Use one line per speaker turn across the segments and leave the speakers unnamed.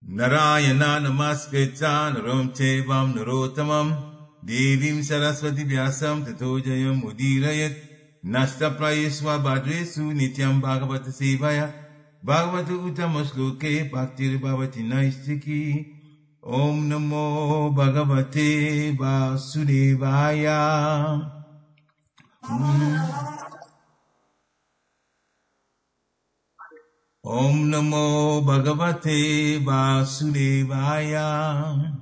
Narayana namaskritan narom chevam narotamam devim saraswati vyasam tato jayam udirayat nasta prayesva bhadresu nityam bhagavata sevaya bhagavata uttamasloke bhaktir bhavati naistiki Om namo bhagavate vasudevaya. Om namo bhagavate vasudevaya.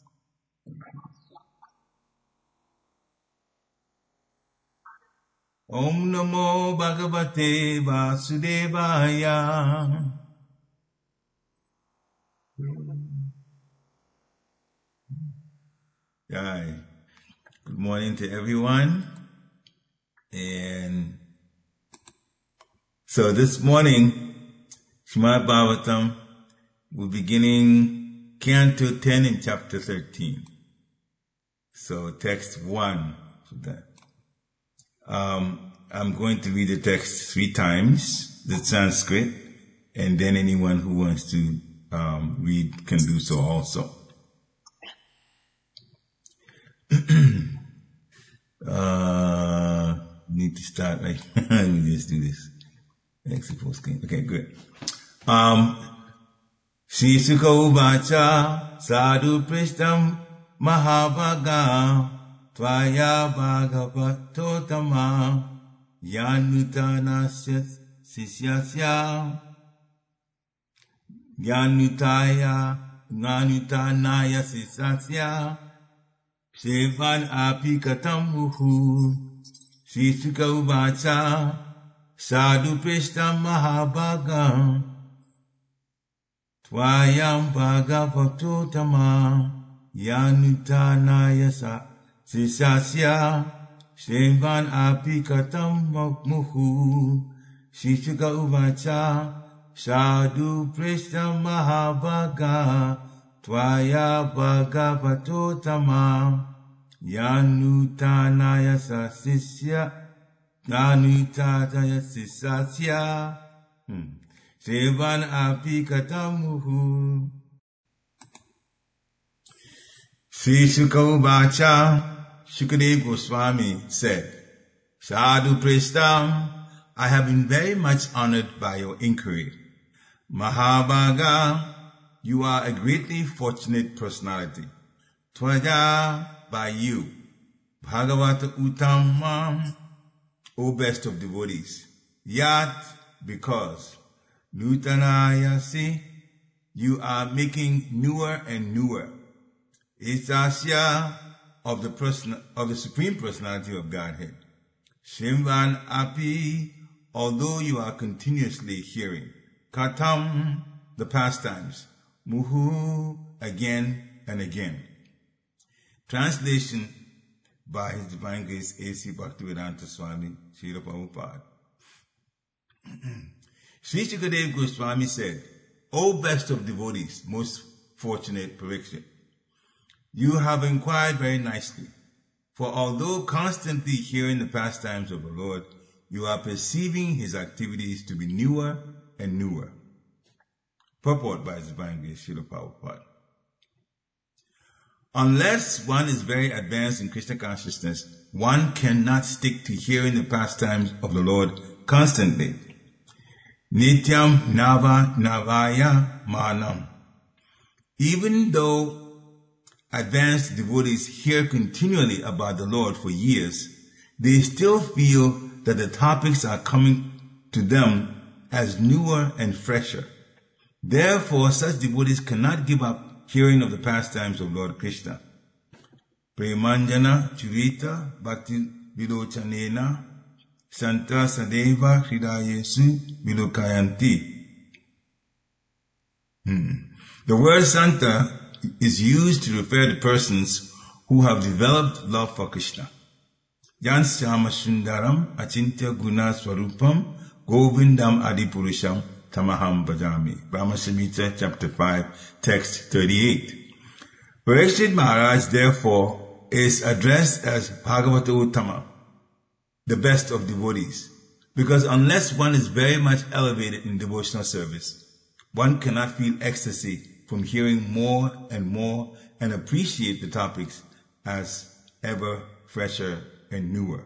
Om namo bhagavate vasudevaya. Hi. Good morning to everyone. And so this morning, Srimad Bhagavatam, we're beginning Canto 10 in chapter 13. So text 1 for that. I'm going to read the text 3 times, the Sanskrit, and then anyone who wants to read can do so also. Need to start like, let me just do this. Okay, good. Sri Sukha Uvacha Sadhu Prishtam Mahabhaga Tvaya Bhagavatotama Yanutanasya Sisyasya Yanutanaya Sisyasya Sevan Apikatam Muhu Sri Sukha Uvacha Sadhu Prishtam Mahabhaga Tvayam Bhagavatotama Yanutanaya Sisyasya Sevan Apikatam Muhu Sri Sukha Uvacha Sadhu Prishtam Mahabhaga Tvaya Bhagavatotama Yanutanaya Sisyasya Sevan Apikatamuhu. Sri Sukha Uvacha, Shukadev Goswami said, Sadhu Prishtam, I have been very much honored by your inquiry. Mahabhaga, you are a greatly fortunate personality. Tvaja, by you. Bhagavata Uttamam, O best of devotees. Yat, because. Nutanayasi, you are making newer and newer. Isasya, of the Supreme Personality of Godhead. Shimvan Api, although you are continuously hearing. Katam, the pastimes. Muhu, again and again. Translation by His Divine Grace A.C. Bhaktivedanta Swami, Srila Prabhupada. Sri Shukadev Goswami said, O best of devotees, most fortunate Parikshit, you have inquired very nicely, for although constantly hearing the pastimes of the Lord, you are perceiving His activities to be newer and newer. Purport by His Divine Grace, Srila Prabhupada. Unless one is very advanced in Krishna consciousness, one cannot stick to hearing the pastimes of the Lord constantly. Nityam Nava Navaya Manam. Even though advanced devotees hear continually about the Lord for years, they still feel that the topics are coming to them as newer and fresher. Therefore, such devotees cannot give up hearing of the pastimes of Lord Krishna. Premanjana Churita Bhakti Vilochanena Santa Sadeva Hridayesu Vilokayanti. The word Santa is used to refer to persons who have developed love for Krishna. Yansyama Sundaram Achintya Guna Swarupam Govindam Adipurusham Tamaham Bhajami. Brahma Samhita chapter 5 text 38. Parikshit Maharaj therefore is addressed as Bhagavata Uttama, the best of devotees, because unless one is very much elevated in devotional service, one cannot feel ecstasy from hearing more and more and appreciate the topics as ever fresher and newer.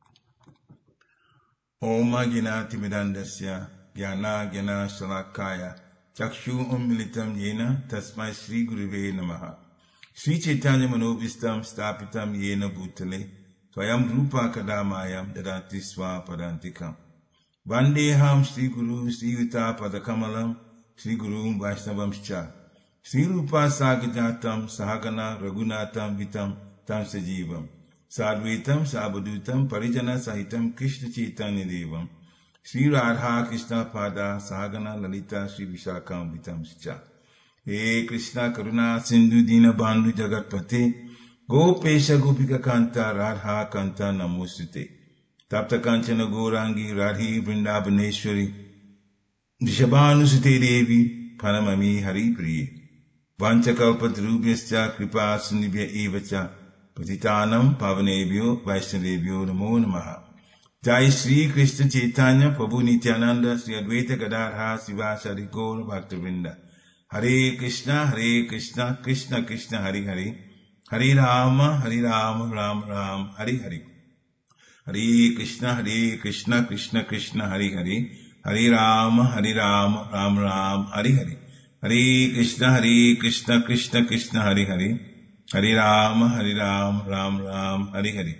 Om Gina Timidandasya Gyana Gyana Shalakaya Chakshu Militam Yena Tasmai Sri Guruve Namaha Sri Chaitanya Manovistam Stapitam Yena Bhutale Swayam Rupa Kadamayam Dadati Swa Padantikam Vandeham Sri Guru Sri Yuta Padakamalam Sri Guru Vaishnavamscha Sri Rupa Sagajatam Sahagana Raghunatam Vitam Tam Sajivam Sadvaitam Sabadutam Parijana Sahitam Krishna Chaitanya Devam Sri Radha Krishna Pada Sahagana Lalita Sri Vishakam Vitam Scha He Krishna Karuna Sindhu Dina Bandhu Jagatpate Gopesha Gopika Kanta Radha Kanta Namosute Tapta Kanchana Gourangi Radhi Vrindavaneshwari Vishabhanusute Devi Panamami Hari Priye Vanchakalpatarubhyascha Kripa Sindhibhya Evacha Patitanam Pavanebhyo Vaishnavebhyo Namo Namaha Jai Sri Krishna Chaitanya Prabhu Nityananda Sri Advaita Gadadhara Sivasari Gaura Bhaktivinoda Hare Krishna Krishna Krishna Hare Hare Hare Rama Rama Rama Hare Hare Hare Krishna Krishna Krishna Hare Hare Hare Rama Rama Rama Hare Hare Hare Krishna Krishna Krishna Hare Hare Hare Rama Rama Rama Hare Hare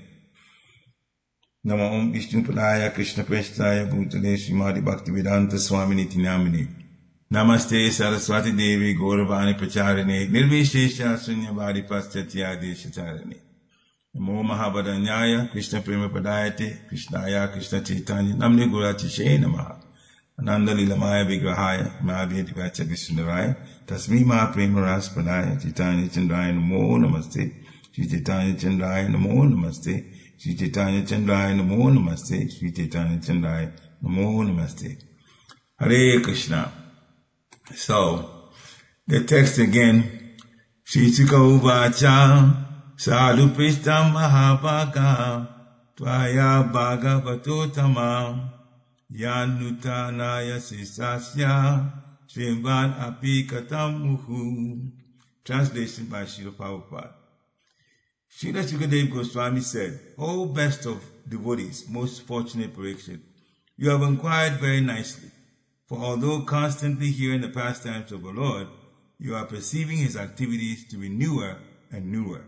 Namo Om Vishnu Padaya Krishna Prestaya Bhutale Srimati Bhaktivedanta Swami Niti Namine Namaste Saraswati Devi Gauravani Pracharine Nirvishesha Sunyavadi Paschatya Deshacharine Namo Mahabharanyaya Krishna Prema Padayate Krishnaya Krishna Chaitanya Namne Guratishe Namaha Ananda Lilamaya Vigrahaya Mahaveti Vacha Vishundaraya Tasmi Mahaprema Raspadaya Chaitanya Chandraya Namo Namaste Shri Chaitanya Chandraya Namo Namaste Shri Chaitanya Chandraya Namo Namaste Shri Chaitanya Chandraya Namo Namaste Hare Krishna. So, the text again, Shri Sukha Uvacha Sadhu Prishtam Mahabhaga Tvaya Bhagavatotamam Yanutanaya Sisasya Srimvad Apikatam Muhu. Translation by Srila Prabhupada. Srila Sukadeva Goswami said, O best of devotees, most fortunate Parikshit, you have inquired very nicely. For although constantly hearing the pastimes of the Lord, you are perceiving his activities to be newer and newer.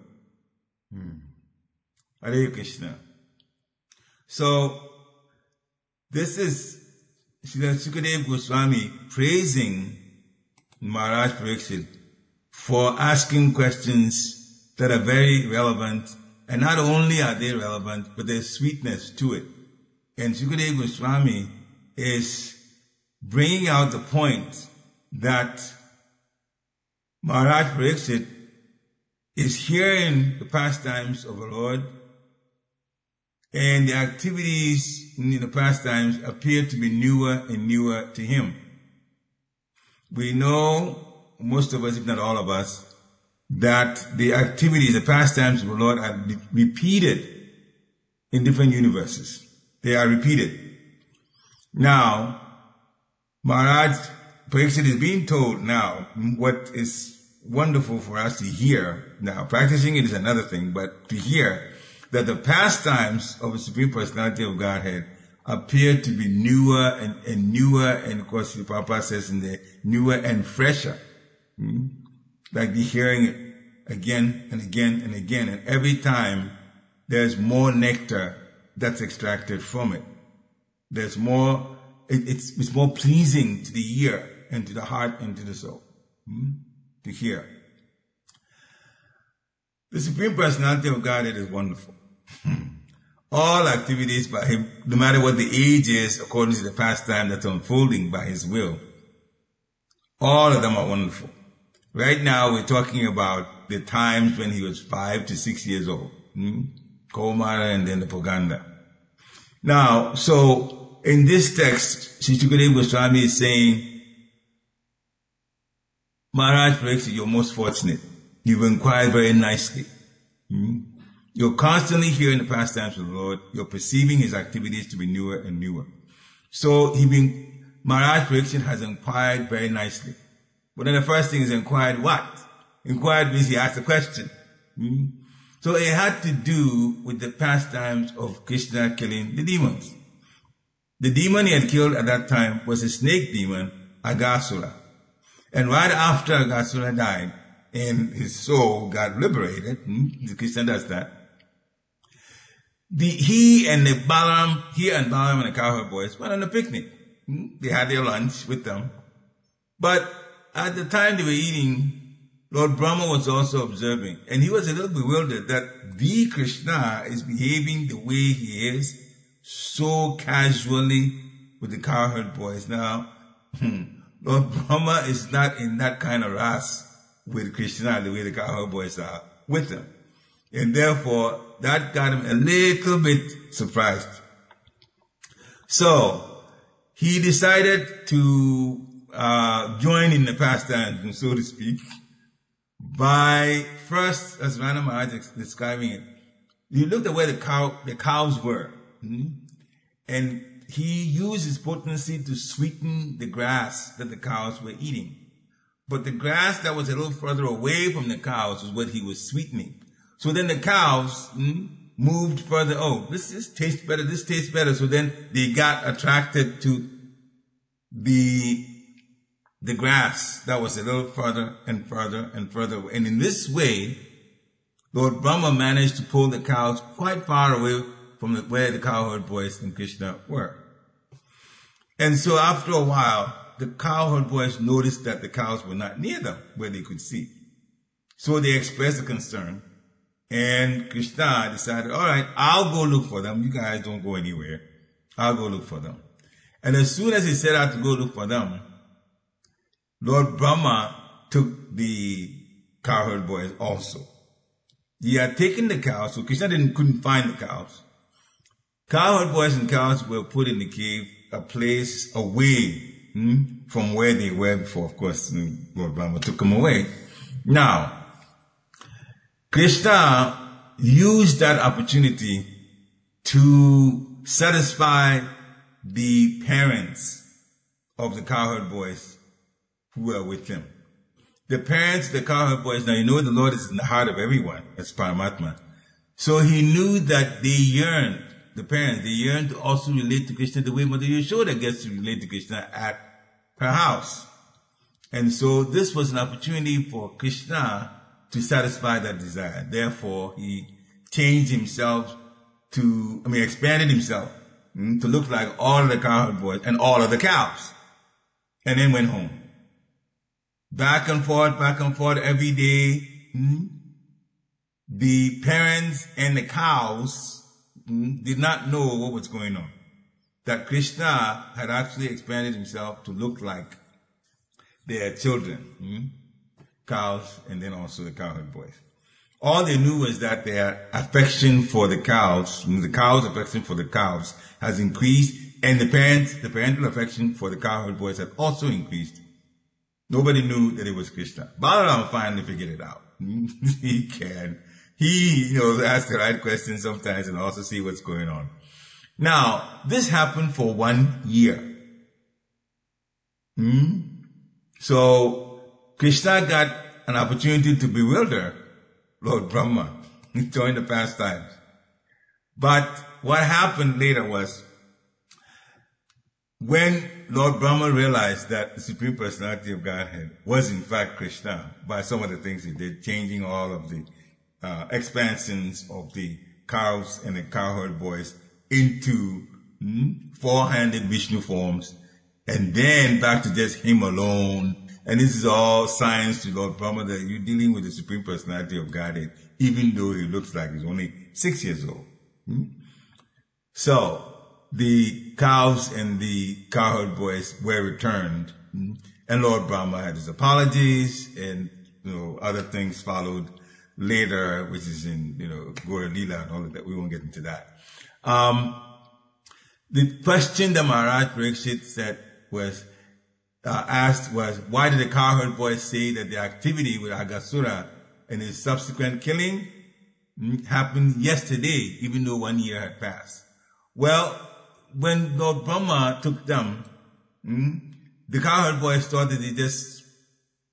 Hare Krishna. So, this is Srila Sukadeva Goswami praising Maharaj Parikshit for asking questions that are very relevant, and not only are they relevant, but there's sweetness to it. And Sukadeva Goswami is bringing out the point that Maharaj Parikshit is hearing the pastimes of the Lord, and the activities in the pastimes appear to be newer and newer to him. We know, most of us, if not all of us, that the activities, the pastimes of the Lord are repeated in different universes. They are repeated. Now, Maharaj Parikshit is being told now what is wonderful for us to hear. Now, practicing it is another thing, but to hear that the pastimes of the Supreme Personality of Godhead appear to be newer and newer, and of course, the Prabhupada says in there, newer and fresher. Like the hearing it again and again and again, and every time there's more nectar that's extracted from it. There's more, it's more pleasing to the ear and to the heart and to the soul to hear. The Supreme Personality of Godhead is wonderful. All activities by him, no matter what the age is, according to the pastime that's unfolding by his will, all of them are wonderful. Right now, we're talking about the times when he was 5 to 6 years old. Kaumara and then the Poganda. Now, so, in this text, Sri Sukadeva Goswami is saying, Maharaj Parikshit, you're most fortunate. You've inquired very nicely. You're constantly hearing the pastimes of the Lord. You're perceiving his activities to be newer and newer. So, Maharaj Parikshit has inquired very nicely. But then the first thing is inquired what? Inquired means he asked a question. So it had to do with the pastimes of Krishna killing the demons. The demon he had killed at that time was a snake demon, Aghasura. And right after Aghasura died and his soul got liberated, the Krishna does that, he and Balaram and the cowherd boys went on a picnic. They had their lunch with them. But at the time they were eating, Lord Brahma was also observing. And he was a little bewildered that the Krishna is behaving the way he is so casually with the cowherd boys. Now, Lord Brahma is not in that kind of wrath with Krishna the way the cowherd boys are with him. And therefore, that got him a little bit surprised. So, he decided to join in the pastime, so to speak, by first, as Rana Maharaj is describing it, he looked at where the cows were, and he used his potency to sweeten the grass that the cows were eating. But the grass that was a little further away from the cows was what he was sweetening. So then the cows moved further. Oh, this tastes better. This tastes better. So then they got attracted to the grass that was a little further and further and further away. And in this way, Lord Brahma managed to pull the cows quite far away from where the cowherd boys and Krishna were. And so after a while, the cowherd boys noticed that the cows were not near them where they could see. So they expressed a concern. And Krishna decided, all right, I'll go look for them. You guys don't go anywhere. I'll go look for them. And as soon as he set out to go look for them, Lord Brahma took the cowherd boys also. He had taken the cows, so Krishna couldn't find the cows. Cowherd boys and cows were put in the cave, a place away from where they were before. Of course, Lord Brahma took them away. Now, Krishna used that opportunity to satisfy the parents of the cowherd boys who were with him. The parents of the cowherd boys, now you know the Lord is in the heart of everyone, as Paramatma. So he knew that they yearned, the parents, they yearned to also relate to Krishna the way Mother Yashoda gets to relate to Krishna at her house. And so this was an opportunity for Krishna to satisfy that desire. Therefore, he changed himself expanded himself to look like all of the cowherd boys and all of the cows. And then went home. Back and forth every day. The parents and the cows did not know what was going on. That Krishna had actually expanded himself to look like their children. Cows, and then also the cowherd boys. All they knew was that their affection for the cows' affection for the cows has increased, and the parental affection for the cowherd boys had also increased. Nobody knew that it was Krishna. Balaram finally figured it out. He can. He, ask the right questions sometimes and also see what's going on. Now, this happened for 1 year. So, Krishna got an opportunity to bewilder Lord Brahma during the pastimes. But what happened later was, when Lord Brahma realized that the Supreme Personality of Godhead was in fact Krishna, by some of the things he did, changing all of the expansions of the cows and the cowherd boys into four-handed Vishnu forms, and then back to just him alone. And this is all signs to Lord Brahma that you're dealing with the Supreme Personality of Godhead, even though he looks like he's only 6 years old. So, the cows and the cowherd boys were returned, and Lord Brahma had his apologies, and other things followed later, which is in Gaura Leela and all of that. We won't get into that. The question that Maharaj Parikshit asked was, why did the cowherd boys say that the activity with Aghasura and his subsequent killing happened yesterday, even though 1 year had passed? Well, when Lord Brahma took them, the cowherd boys thought that they just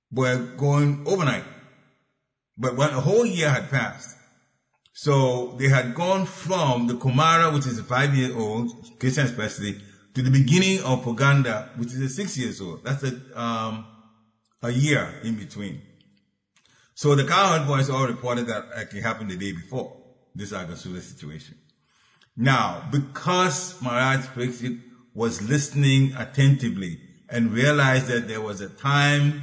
were going overnight. But when a whole year had passed, so they had gone from the Kumara, which is a 5-year-old, Christian especially, to the beginning of Puganda, which is a 6 years old. That's a year in between. So the cowherd boys all reported that actually happened the day before, this Agasula situation. Now, because Maharaj Pariksit was listening attentively and realized that there was a time,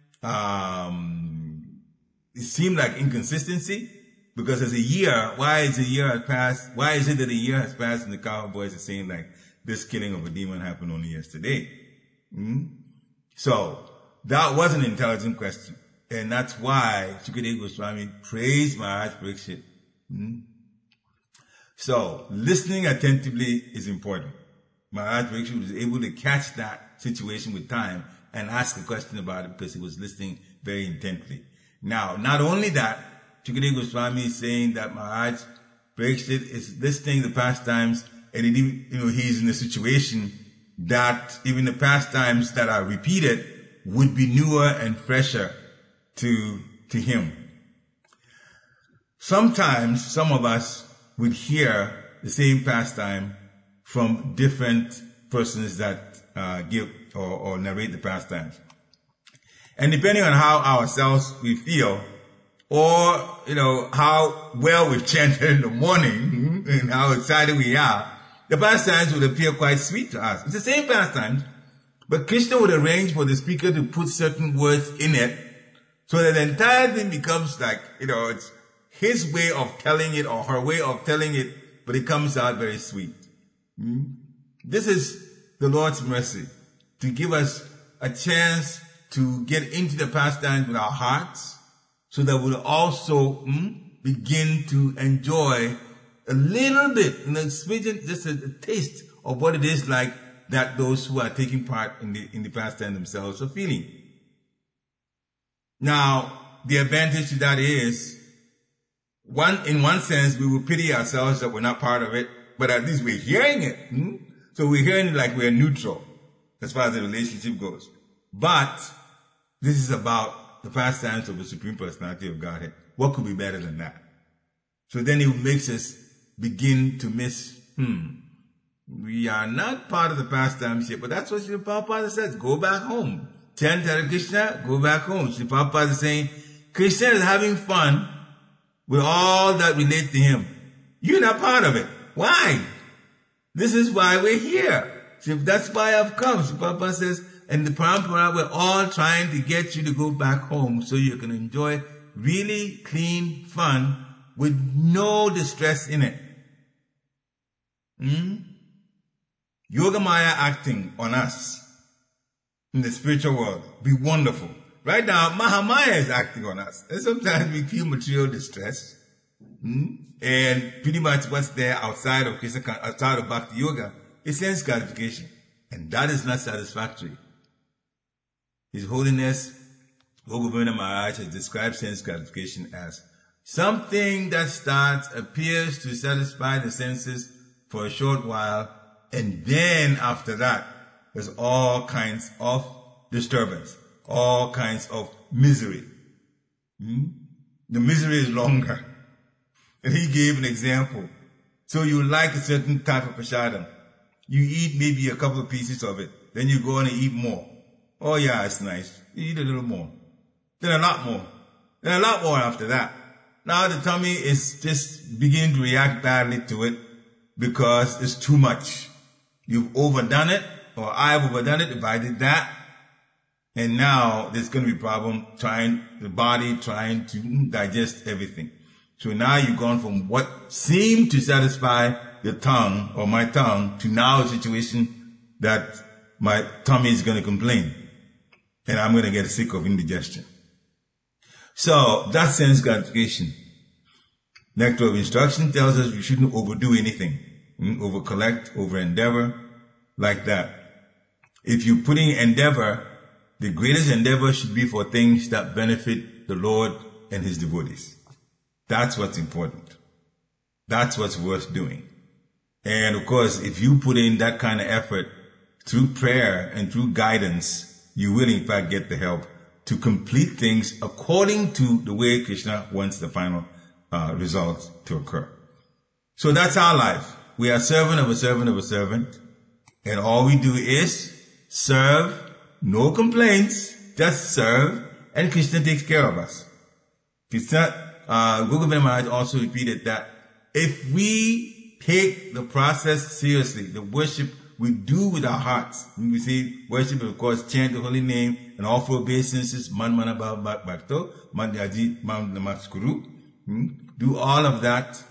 it seemed like inconsistency, because there's a year. Why is a year has passed? Why is it that a year has passed and the cowherd boys are saying like this killing of a demon happened only yesterday? So that was an intelligent question. And that's why Shukadeva Goswami praised Maharaj Pariksit. So listening attentively is important. Maharaj Pariksit was able to catch that situation with time and ask a question about it because he was listening very intently. Now, not only that, Shukadeva Goswami is saying that Maharaj Pariksit is listening to the pastimes, and he's in a situation that even the pastimes that are repeated would be newer and fresher to him. Sometimes some of us would hear the same pastime from different persons that give or narrate the pastimes. And depending on how ourselves we feel, or, how well we've chanted in the morning, and how excited we are, the pastimes would appear quite sweet to us. It's the same pastimes, but Krishna would arrange for the speaker to put certain words in it, so that the entire thing becomes like, it's his way of telling it or her way of telling it, but it comes out very sweet. This is the Lord's mercy, to give us a chance to get into the pastimes with our hearts, so that we'll also begin to enjoy a little bit, just a taste of what it is like that those who are taking part in the pastime themselves are feeling. Now, the advantage to that is, in one sense, we will pity ourselves that we're not part of it, but at least we're hearing it. So we're hearing it like we're neutral as far as the relationship goes. But this is about the pastimes of the Supreme Personality of Godhead. What could be better than that? So then it makes us begin to miss, we are not part of the pastimes yet, but that's what Srila Prabhupada says. Go back home. Chant Hare Krishna, go back home. Srila Prabhupada is saying, Krishna is having fun with all that relate to him. You're not part of it. Why? This is why we're here. So that's why I've come. Srila Prabhupada says, and the Parampara, we're all trying to get you to go back home so you can enjoy really clean fun with no distress in it. Yogamaya acting on us in the spiritual world be wonderful. Right now, Mahamaya is acting on us. And sometimes we feel material distress. And pretty much what's there outside of Bhakti Yoga is sense gratification. And that is not satisfactory. His Holiness, Bhogavinda Maharaj has described sense gratification as something that appears to satisfy the senses for a short while, and then after that, there's all kinds of disturbance, all kinds of misery. The misery is longer. And he gave an example. So you like a certain type of prasadam. You eat maybe a couple of pieces of it. Then you go on and eat more. Oh yeah, it's nice. You eat a little more. Then a lot more. Then a lot more after that. Now the tummy is just beginning to react badly to it because it's too much. You've overdone it, or I've overdone it if I did that. And now there's going to be a problem the body trying to digest everything. So now you've gone from what seemed to satisfy your tongue or my tongue to now a situation that my tummy is going to complain. And I'm going to get sick of indigestion. So that's sense gratification. Nectar of Instruction tells us we shouldn't overdo anything. Over collect, over endeavor, like that. If you're putting endeavor, the greatest endeavor should be for things that benefit the Lord and his devotees. That's what's important. That's what's worth doing. And of course, if you put in that kind of effort through prayer and through guidance, you will in fact get the help to complete things according to the way Krishna wants the final result to occur. So that's our life. We are servant of a servant of a servant, and all we do is serve, no complaints, just serve, and Krishna takes care of us. Krishna, Gogovinda Maharaj also repeated that if we take the process seriously, the worship we do with our hearts, we say worship, of course, chant the holy name and offer obeisances, man manabha bhakto, man yaji man namaskuru, do all of that.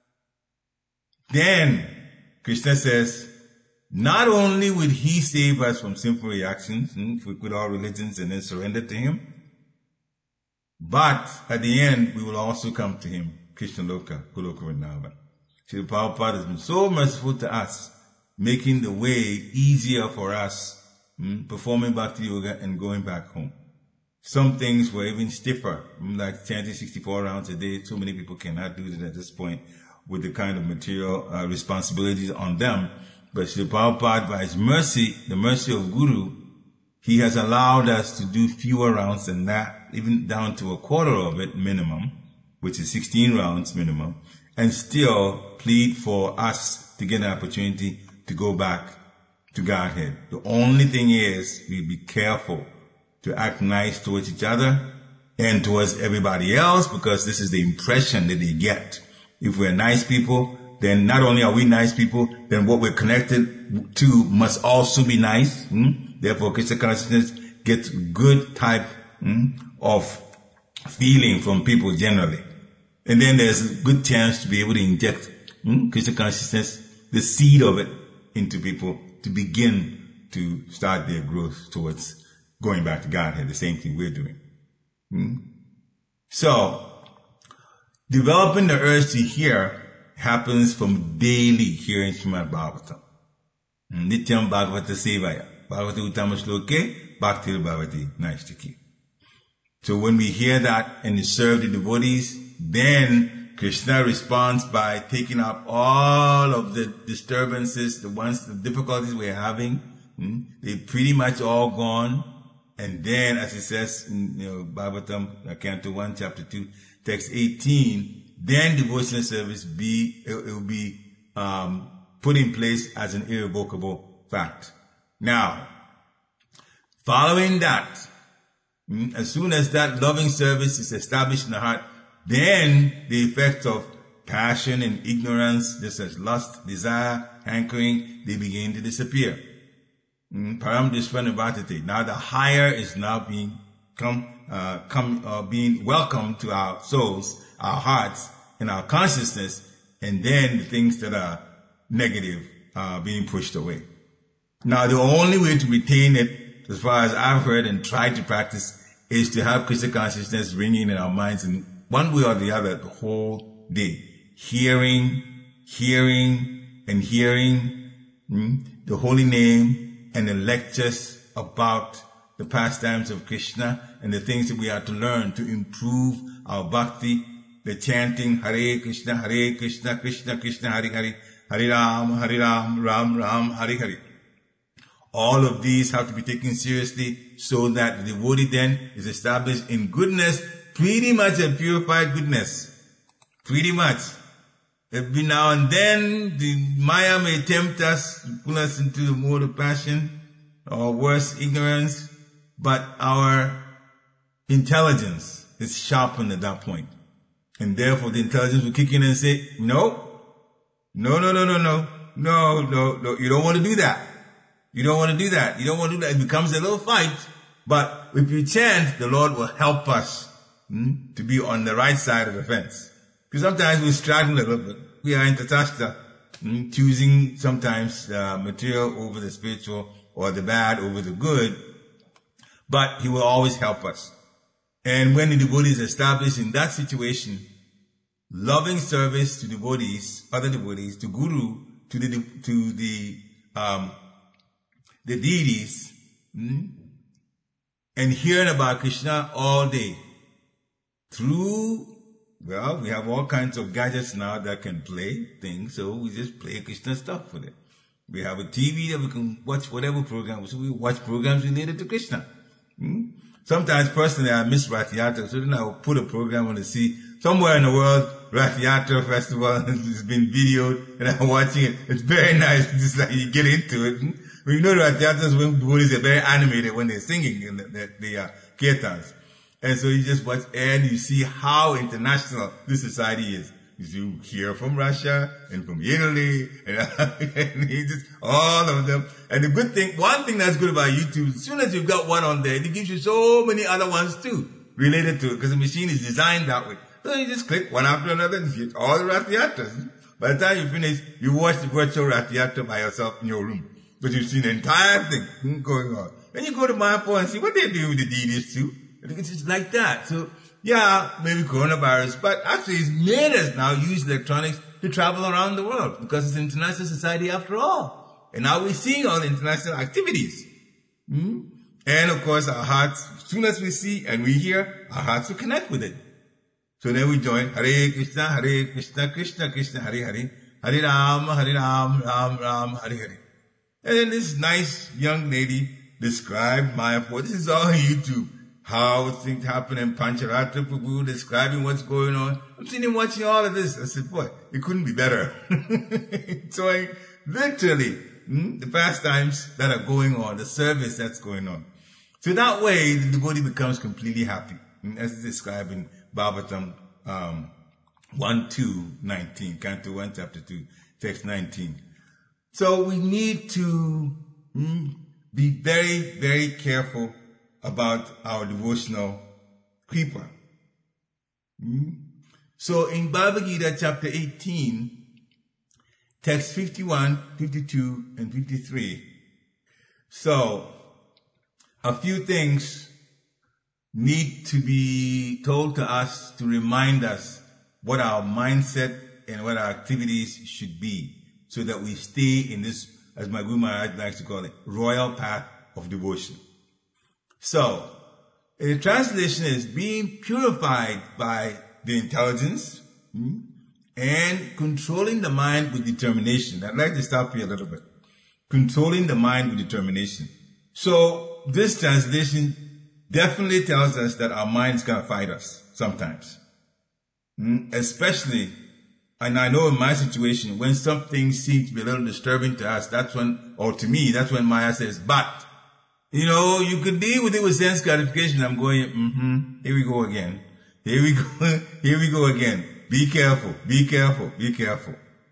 Then Krishna says, not only would he save us from sinful reactions, if we quit all religions and then surrender to him, but at the end, we will also come to him, Krishna Loka, Goloka Vrindavan. Srila Prabhupada has been so merciful to us, making the way easier for us, performing Bhakti Yoga and going back home. Some things were even stiffer, like chanting 64 rounds a day. So many people cannot do that at this point with the kind of material responsibilities on them. But Srila Prabhupada, by his mercy, the mercy of Guru, he has allowed us to do fewer rounds than that, even down to a quarter of it minimum, which is 16 rounds minimum, and still plead for us to get an opportunity to go back to Godhead. The only thing is, we be careful to act nice towards each other and towards everybody else, because this is the impression that they get. If we're nice people, then not only are we nice people, then what we're connected to must also be nice. Therefore, Krishna consciousness gets good type of feeling from people generally. And then there's a good chance to be able to inject Krishna consciousness, the seed of it, into people to begin to start their growth towards going back to Godhead, the same thing we're doing. So, developing the urge to hear happens from daily hearing Srimad Bhagavatam. Nityam Bhagavata Sevaya. Bhagavata Uttama Shloke, Bhaktir Bhavati Naishtaki. So when we hear that and serve the devotees, then Krishna responds by taking up all of the disturbances, the difficulties we're having. They're pretty much all gone. And then, as it says in Bhagavatam, Canto 1, Chapter 2, Text 18, then devotional service it will be put in place as an irrevocable fact. Now, following that, as soon as that loving service is established in the heart, then the effects of passion and ignorance, just as lust, desire, hankering, they begin to disappear. Param Dishvanivatate. Now the higher is now being being welcomed to our souls, our hearts, and our consciousness, and then the things that are negative are being pushed away. Now the only way to retain it, as far as I've heard and tried to practice, is to have Krishna consciousness ringing in our minds in one way or the other the whole day. Hearing, and hearing the holy name and the lectures about the pastimes of Krishna and the things that we are to learn to improve our bhakti, the chanting Hare Krishna, Krishna Krishna, Hare Hare, Hare Ram, Ram Ram, Hare Hare. All of these have to be taken seriously so that the devotee then is established in goodness, pretty much a purified goodness. Pretty much. Every now and then, the Maya may tempt us, pull us into the mode of passion, or worse, ignorance, but our intelligence is sharpened at that point. And therefore the intelligence will kick in and say, no, you don't want to do that. You don't want to do that. It becomes a little fight, but if you chant, the Lord will help us to be on the right side of the fence. Because sometimes we straddle a little bit. We are in Tatashta, choosing sometimes material over the spiritual or the bad over the good, but He will always help us. And when the devotee is established in that situation, loving service to devotees, other devotees, to Guru, to the deities, and hearing about Krishna all day we have all kinds of gadgets now that can play things, so we just play Krishna stuff with it. We have a TV that we can watch whatever program, so we watch programs related to Krishna. Sometimes personally I miss Rath Yatra, so then I will put a program on to see somewhere in the world Rath Yatra festival has been videoed and I'm watching it. It's very nice. Just like you get into it. When you know Rath Yatras, when devotees are very animated when they're singing in the kirtans. And so you just watch and you see how international this society is. You hear from Russia and from Italy and just all of them. And the good thing, one thing that's good about YouTube, as soon as you've got one on there, it gives you so many other ones too related to it because the machine is designed that way. So you just click one after another and you get all the Rath Yatras. By the time you finish, you watch the virtual Rath Yatra by yourself in your room. But you've seen the entire thing going on. Then you go to Mayapur and see what they're doing with the deities too. It's just like that. So, yeah, maybe coronavirus, but actually it's made us now use electronics to travel around the world because it's an international society after all. And now we're seeing all the international activities. And of course our hearts, as soon as we see and we hear, our hearts will connect with it. So then we join Hare Krishna, Krishna Krishna, Hare Hare, Hare Ram, Ram Ram, Hare Hare. And then this nice young lady described Mayapur. This is all on YouTube. How things happen in Pancharatra Prabhu, describing what's going on. I'm sitting and watching all of this. I said, boy, it couldn't be better. So literally, the pastimes that are going on, the service that's going on. So that way, the devotee becomes completely happy. As described in Bhagavatam 1:2-19, Canto 1, Chapter 2, Text 19. So we need to be very, very careful about our devotional creeper. So in Bhagavad Gita chapter 18, text 51, 52, and 53. So a few things need to be told to us to remind us what our mindset and what our activities should be so that we stay in this, as my Guru Maharaj likes to call it, royal path of devotion. So, the translation is being purified by the intelligence and controlling the mind with determination. I'd like to stop here a little bit. Controlling the mind with determination. So, this translation definitely tells us that our mind's gonna fight us sometimes. Especially, and I know in my situation, when something seems to be a little disturbing to us, that's when, or to me, that's when Maya says, but, you could deal with it with sense gratification. I'm going, here we go again. Here we go again. Be careful, be careful, be careful.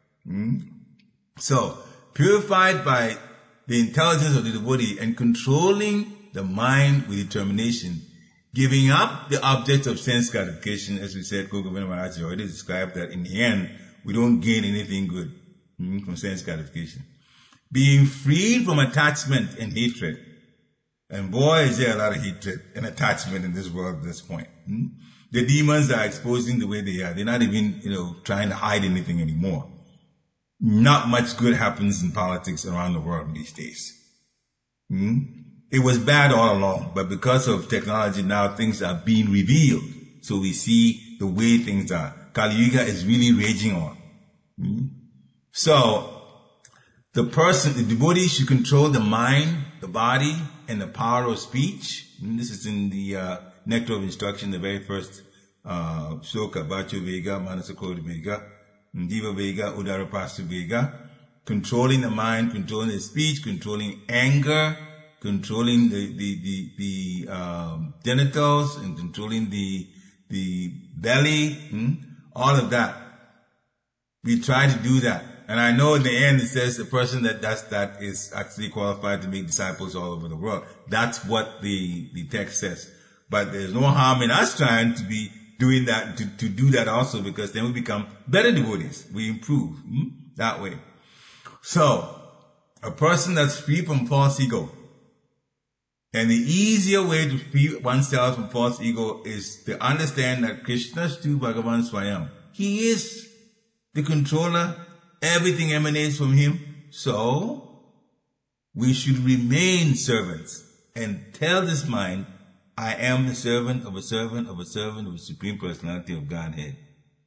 So, purified by the intelligence of the devotee and controlling the mind with determination, giving up the object of sense gratification, as we said, Gogovina Maharaj already described that in the end, we don't gain anything good from sense gratification. Being freed from attachment and hatred. And boy, is there a lot of hatred and attachment in this world at this point. The demons are exposing the way they are. They're not even, trying to hide anything anymore. Not much good happens in politics around the world these days. It was bad all along, but because of technology now, things are being revealed. So we see the way things are. Kali Yuga is really raging on. So, the devotee should control the mind, the body, and the power of speech. This is in the Nectar of Instruction, the very first shloka, Vacho Vega, Manasakoti Vega, Diva Vega, Udarapastu Vega. Controlling the mind, controlling the speech, controlling anger, controlling the genitals, and controlling the belly, all of that. We try to do that. And I know in the end it says the person that does that is actually qualified to make disciples all over the world. That's what the text says. But there's no harm in us trying to be doing that, to do that also, because then we become better devotees. We improve that way. So, a person that's free from false ego. And the easier way to free oneself from false ego is to understand that Krishna Stu Bhagavan Swayam. He is the controller. Everything emanates from him. So, we should remain servants and tell this mind, I am the servant of a servant of a servant of the Supreme Personality of Godhead.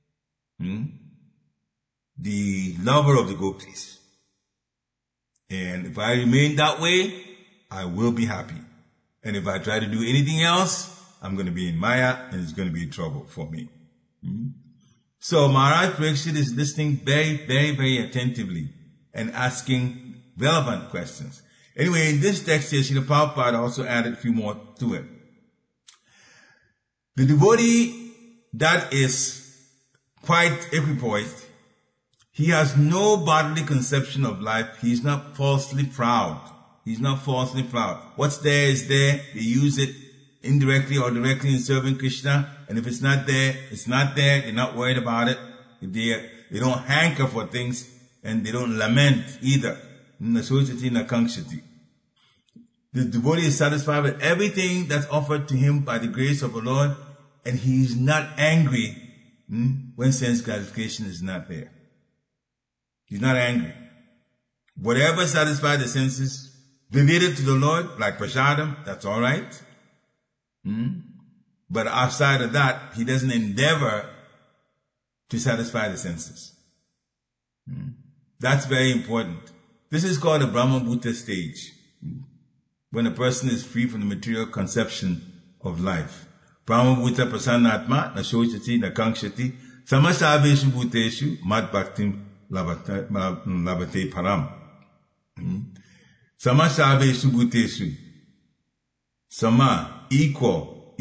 The lover of the gopis. And if I remain that way, I will be happy. And if I try to do anything else, I'm going to be in Maya and it's going to be trouble for me. So Maharaj Parikshit is listening very, very, very attentively and asking relevant questions. Anyway, in this text here, Srila Prabhupada also added a few more to it. The devotee that is quite equipoised, he has no bodily conception of life. He's not falsely proud. He's not falsely proud. What's there is there. They use it indirectly or directly in serving Krishna. And if it's not there, it's not there. They're not worried about it. If they don't hanker for things and they don't lament either. Nasojati nakangshati. The devotee is satisfied with everything that's offered to him by the grace of the Lord, and he is not angry when sense gratification is not there. He's not angry. Whatever satisfies the senses related to the Lord, like prasadam, that's all right. But outside of that, he doesn't endeavor to satisfy the senses. That's very important. This is called the Brahma Bhuta stage, when a person is free from the material conception of life. Brahma Bhuta prasannatma nashochati nakangshati samasaveshu bhuteshu mad bhaktim labate param. Samasaveshu bhuteshu. Sama, equal.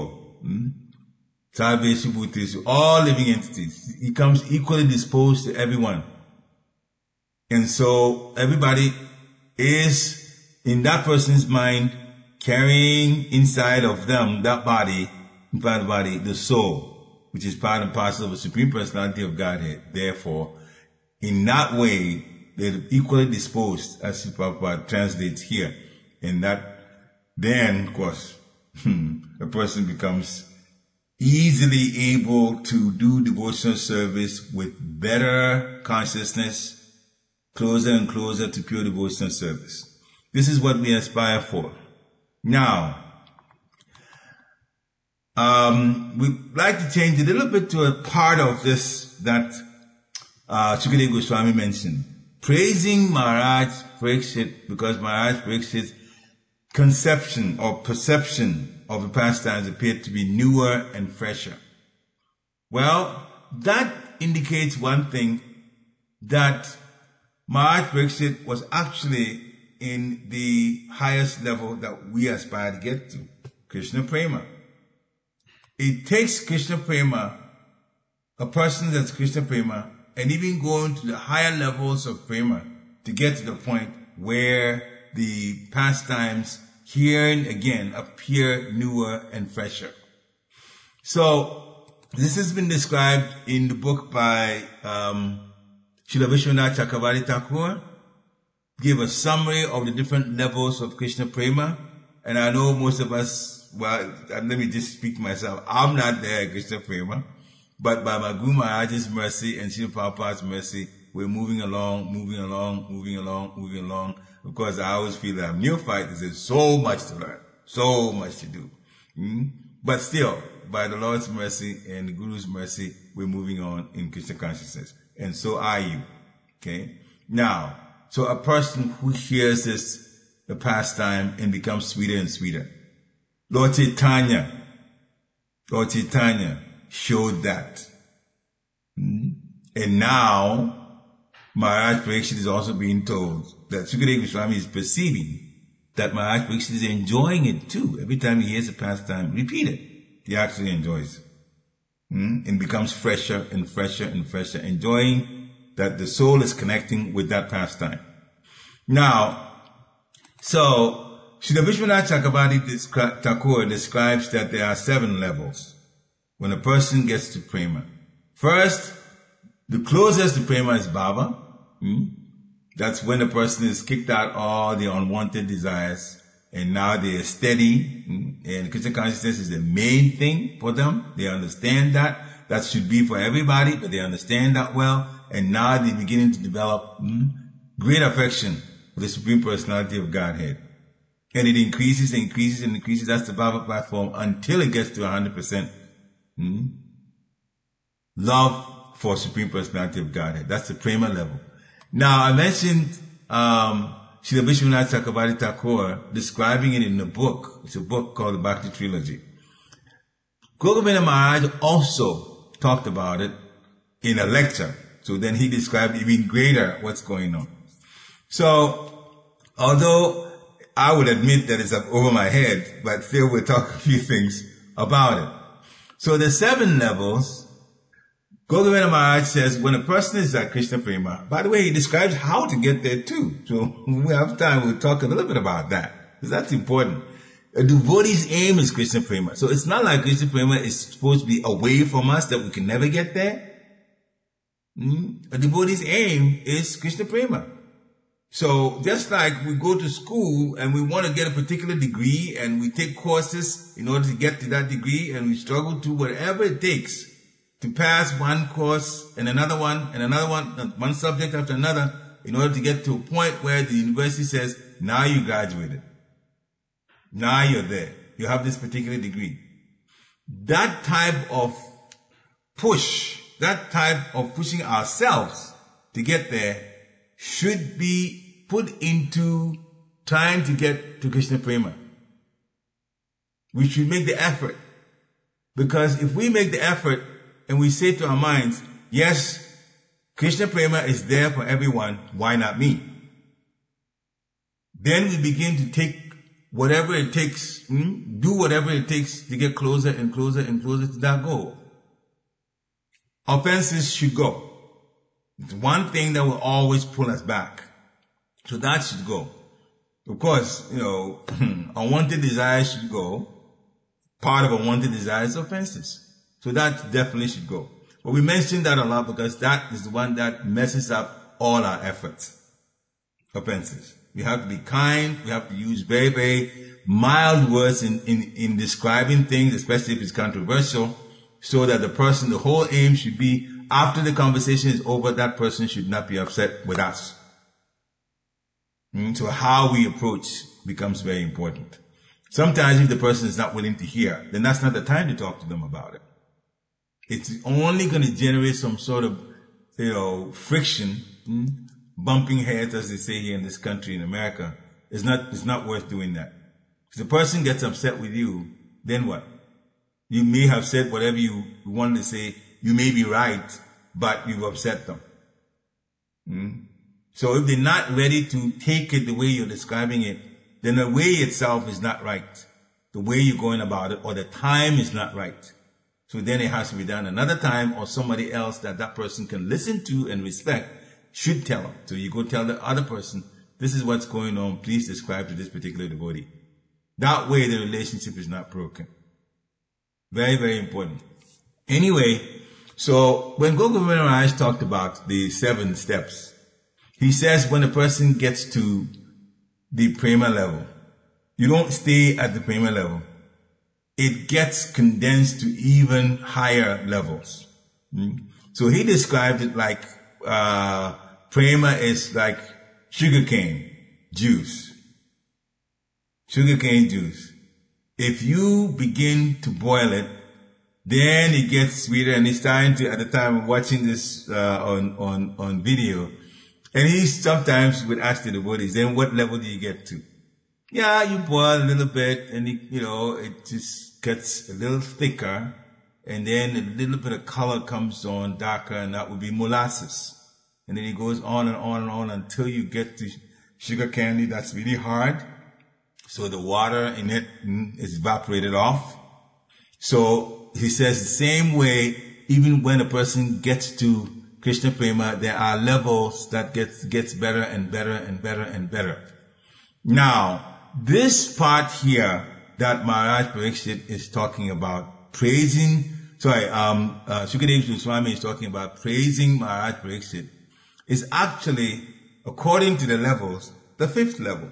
Saveshu bhuteshu, all living entities. He comes equally disposed to everyone. And so everybody is in that person's mind carrying inside of them, that body, inside the body, the soul, which is part and parcel of the Supreme Personality of Godhead. Therefore, in that way, they're equally disposed, as Prabhupada translates here. And that, then, of course, a person becomes easily able to do devotional service with better consciousness, closer and closer to pure devotional service. This is what we aspire for. Now, we'd like to change a little bit to a part of this that Shukadeva Goswami mentioned. Praising Maharaj Parikshit, because Maharaj Parikshit's conception or perception of the pastimes appeared to be newer and fresher. Well, that indicates one thing, that Maharaj Parikshit was actually in the highest level that we aspire to get to, Krishna Prema. It takes Krishna Prema, a person that's Krishna Prema, and even going to the higher levels of Prema to get to the point where the pastimes herein again appear newer and fresher. So, this has been described in the book by Srila Vishwanath Chakravarti Thakur, give a summary of the different levels of Krishna Prema. And I know most of us, well, let me just speak to myself. I'm not there at Krishna Prema, but by my Guru Maharaj's mercy and Srila Prabhupada's mercy, we're moving along. Of course, I always feel that I'm neophyte. There's so much to learn, so much to do. But still, by the Lord's mercy and the Guru's mercy, we're moving on in Krishna consciousness. And so are you. Okay? Now, so a person who hears this, the pastime, and becomes sweeter and sweeter. Lord Chaitanya showed that. And now, Maharaj Parikshit is also being told that Shukadeva Goswami is perceiving that Maharaj Parikshit is enjoying it too. Every time he hears a pastime, repeat it. He actually enjoys it. And becomes fresher and fresher and fresher, enjoying that the soul is connecting with that pastime. Now, so, Srila Vishwanath Chakravarti Thakur describes that there are 7 levels when a person gets to Prema. First, the closest to Prema is Bhava. That's when the person has kicked out all the unwanted desires and now they are steady, and Krishna consciousness is the main thing for them. They understand that. That should be for everybody, but they understand that well, and now they're beginning to develop great affection for the Supreme Personality of Godhead. And it increases and increases and increases. That's the Bhava platform until it gets to 100% love for Supreme Personality of Godhead. That's the Prema level. Now, I mentioned Srila Srila Vishwanath Chakravarti Thakur describing it in a book. It's a book called the Bhakti Trilogy. Govinda Maharaj also talked about it in a lecture. So then he described even greater what's going on. So, although I would admit that it's over my head, but still we'll talk a few things about it. So the 7 levels, Govinda Maharaj says when a person is at Krishna Prema, by the way, he describes how to get there too. So when we have time, we'll talk a little bit about that, because that's important. A devotee's aim is Krishna Prema. So it's not like Krishna Prema is supposed to be away from us that we can never get there. A devotee's aim is Krishna Prema. So just like we go to school and we want to get a particular degree and we take courses in order to get to that degree and we struggle to whatever it takes to pass one course and another one, one subject after another, in order to get to a point where the university says, now you graduated. Now you're there. You have this particular degree. That type of push, that type of pushing ourselves to get there should be put into trying to get to Krishna Prema. We should make the effort. Because if we make the effort and we say to our minds, yes, Krishna Prema is there for everyone, why not me? Then we begin to take whatever it takes, do whatever it takes to get closer and closer and closer to that goal. Offenses should go. It's one thing that will always pull us back. So that should go. Of course, unwanted desires should go. Part of unwanted desires is offenses. So that definitely should go. But we mentioned that a lot because that is the one that messes up all our efforts. Offenses. We have to be kind. We have to use very, very mild words in describing things, especially if it's controversial, so that the whole aim should be, after the conversation is over, that person should not be upset with us. So how we approach becomes very important. Sometimes if the person is not willing to hear, then that's not the time to talk to them about it. It's only going to generate some sort of, friction, bumping heads, as they say here in this country, in America. It's not worth doing that. If the person gets upset with you, then what? You may have said whatever you wanted to say. You may be right, but you've upset them. So if they're not ready to take it the way you're describing it, then the way itself is not right. The way you're going about it, or the time is not right. So then it has to be done another time, or somebody else that person can listen to and respect should tell them. So you go tell the other person, this is what's going on, please describe to this particular devotee. That way the relationship is not broken. Very, very important. Anyway, so when Govinda Maharaj talked about the 7 steps, he says when a person gets to the prema level, you don't stay at the prema level. It gets condensed to even higher levels. So he described it like prema is like sugarcane juice. Sugarcane juice. If you begin to boil it, then it gets sweeter, and he's trying to, at the time of watching this on video, and he sometimes would ask the devotees, then what level do you get to? Yeah, you boil a little bit, and it just gets a little thicker, and then a little bit of color comes on darker, and that would be molasses. And then it goes on and on and on until you get to sugar candy that's really hard. So the water in it is evaporated off. So he says the same way, even when a person gets to Krishna Prema, there are levels that gets better and better and better and better. Now, this part here that Maharaj Parikshit is talking about, Shukadev Goswami is talking about praising Maharaj Parikshit, is actually, according to the levels, the 5th level.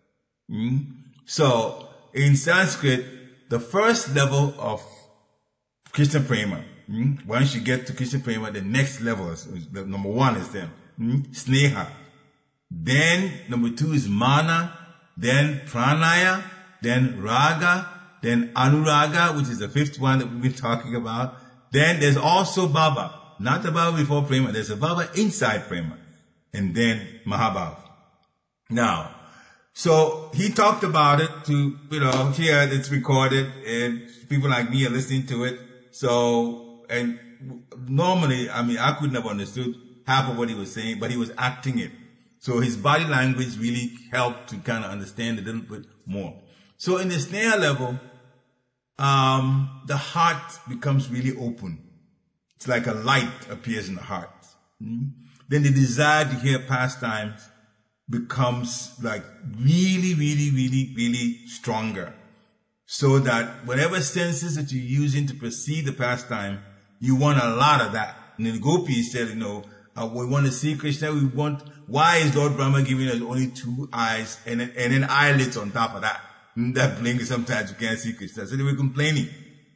So, in Sanskrit, the first level of Krishna Prema, once you get to Krishna Prema, the next level is, the number 1 is then, Sneha. Then, number 2 is Mana, then Pranaya, then Raga, then Anuraga, which is the 5th one that we've been talking about. Then there's also Bhava. Not the Bhava before Prema, there's a Bhava inside Prema. And then Mahabhava. Now, So he talked about it to, here it's recorded and people like me are listening to it. So, and normally, I couldn't have understood half of what he was saying, but he was acting it. So his body language really helped to kind of understand a little bit more. So in the snare level, the heart becomes really open. It's like a light appears in the heart. Then the desire to hear pastimes becomes like really, really, really, really stronger. So that whatever senses that you're using to perceive the pastime, you want a lot of that. And then the gopis said, we want to see Krishna. Why is Lord Brahma giving us only 2 eyes and then eyelids on top of that? That blink, sometimes you can't see Krishna. So they were complaining.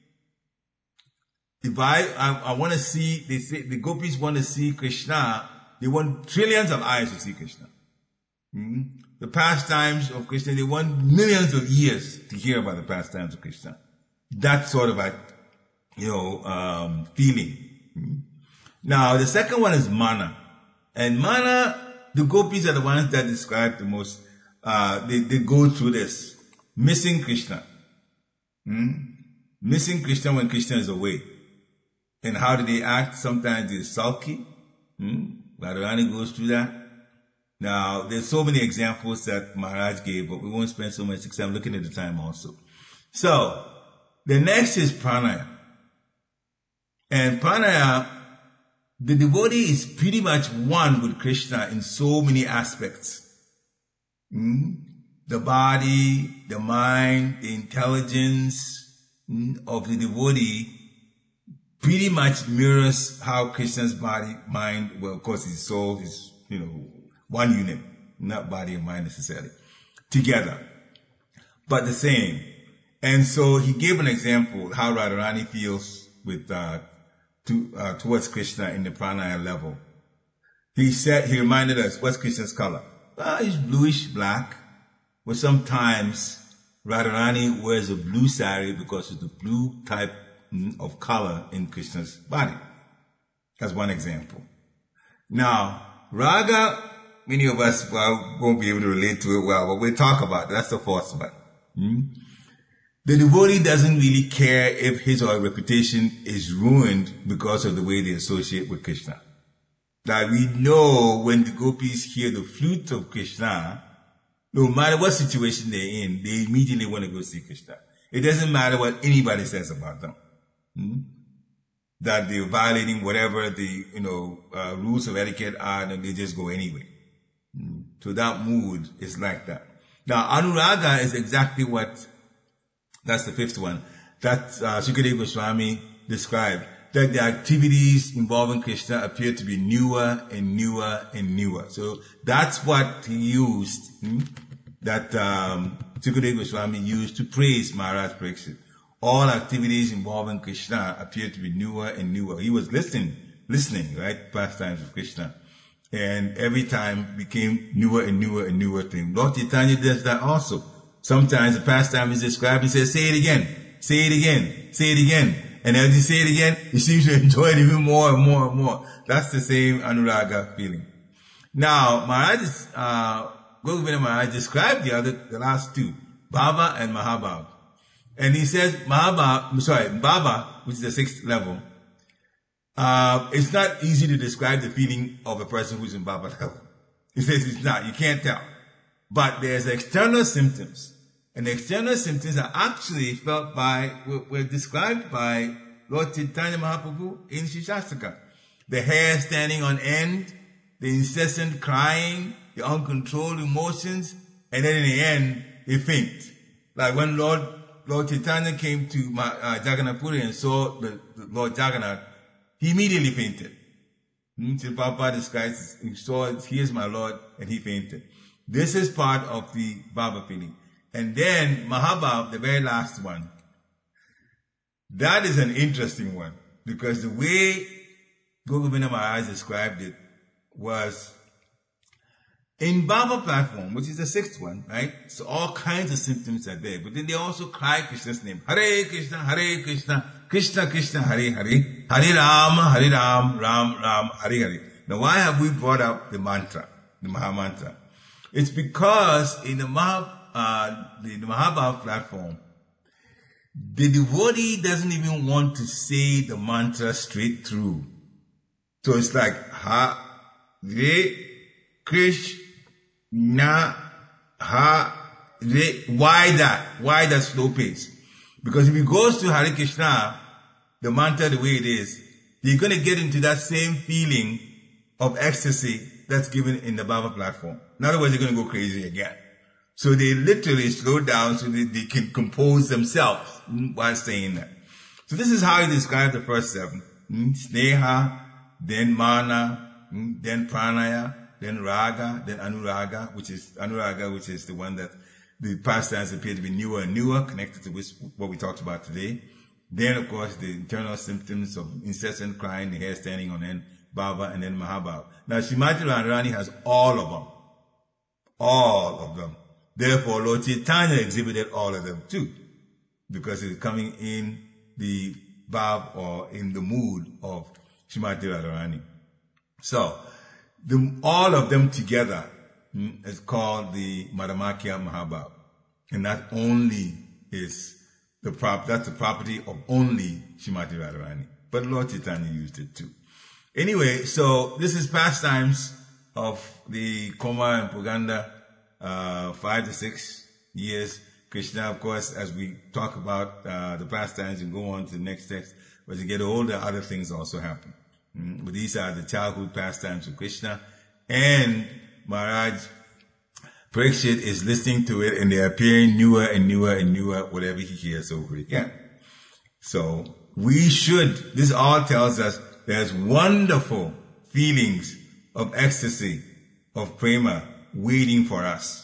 If I want to see, they say, the gopis want to see Krishna, they want trillions of eyes to see Krishna. The pastimes of Krishna, they want millions of years to hear about the pastimes of Krishna. That sort of feeling. Now, the second one is mana. And mana, the gopis are the ones that describe the most, they go through this. Missing Krishna. Missing Krishna when Krishna is away. And how do they act? Sometimes they're sulky. Radharani goes through that. Now, there's so many examples that Maharaj gave, but we won't spend so much time looking at the time also. So, the next is pranaya. And pranaya, the devotee is pretty much one with Krishna in so many aspects. The body, the mind, the intelligence of the devotee pretty much mirrors how Krishna's body, mind, well, of course his soul is, one unit, not body and mind necessarily, together, but the same. And so he gave an example how Radharani feels with towards Krishna in the pranaya level. He reminded us, what's Krishna's color? He's bluish black. But sometimes Radharani wears a blue sari because of the blue type of color in Krishna's body. That's one example. Now, raga, many of us won't be able to relate to it well, but we'll talk about it. That's the fourth one. The devotee doesn't really care if his or her reputation is ruined because of the way they associate with Krishna. Now, we know when the gopis hear the flute of Krishna, no matter what situation they're in, they immediately want to go see Krishna. It doesn't matter what anybody says about them. That they're violating whatever the, rules of etiquette are, and they just go anyway. So that mood is like that. Now, anuraga is exactly that's the fifth one, that Sukadeva Goswami described, that the activities involving Krishna appear to be newer and newer and newer. So that's what he used, that Sukadeva Goswami used to praise Maharaj Pariksit. All activities involving Krishna appear to be newer and newer. He was listening, right? Pastimes of Krishna. And every time became newer and newer and newer thing. Lord Chaitanya does that also. Sometimes the pastime is described and says, say it again, say it again, say it again. And as you say it again, you seem to enjoy it even more and more and more. That's the same anuraga feeling. Now, Govinda Maharaj described the last two, Bhava and Mahabhava. And he says Bhava, which is the sixth level, it's not easy to describe the feeling of a person who's in Bhava level. He says it's not, you can't tell. But there's external symptoms. And the external symptoms are actually were described by Lord Chaitanya Mahaprabhu in Shikshashtaka. The hair standing on end, the incessant crying, the uncontrolled emotions, and then in the end, they faint. Like when Lord Chaitanya came to Jagannath Puri and saw the Lord Jagannath, he immediately fainted. Prabhupada describes, he saw, here's my Lord, and he fainted. This is part of the Bhava feeling. And then Mahabhava, the very last one, that is an interesting one, because the way Govinda Maharaj described it was, in Bhava platform, which is the sixth one, right? So all kinds of symptoms are there. But then they also cry Krishna's name. Hare Krishna, Krishna Krishna, Hare Hare, Hare Ram, Ram Ram, Hare Hare. Now why have we brought up the mantra, the Maha Mantra? It's because in the Mahabharata platform, the devotee doesn't even want to say the mantra straight through. So it's like Hare Krishna, Hare. Why that? Why that slow pace? Because if he goes to Hare Krishna, the mantra the way it is, you're going to get into that same feeling of ecstasy that's given in the Baba platform. In other words, they're going to go crazy again. So they literally slow down so that they can compose themselves while saying that. So this is how he describes the first 7. Sneha, then Mana, then Pranaya, then Raga, then Anuraga, which is the one that the pastimes appear to be newer and newer, connected to what we talked about today. Then, of course, the internal symptoms of incessant crying, the hair standing on end, Baba, and then Mahabharata. Now, Srimati Radharani has all of them. All of them. Therefore, Lord Chaitanya exhibited all of them too, because it's coming in the Bab or in the mood of Srimati Radharani. So, all of them together is called the Madhyamakya Mahabharata. And that only is that's the property of only Srimati Radharani. But Lord Chaitanya used it too. Anyway, so this is pastimes of the Koma and Puganda, 5 to 6 years. Krishna, of course, as we talk about the pastimes and go on to the next text, as you get older, other things also happen. But these are the childhood pastimes of Krishna. And Maharaj Parikshit is listening to it, and they're appearing newer and newer and newer, whatever he hears over again. So this all tells us there's wonderful feelings of ecstasy, of prema, waiting for us.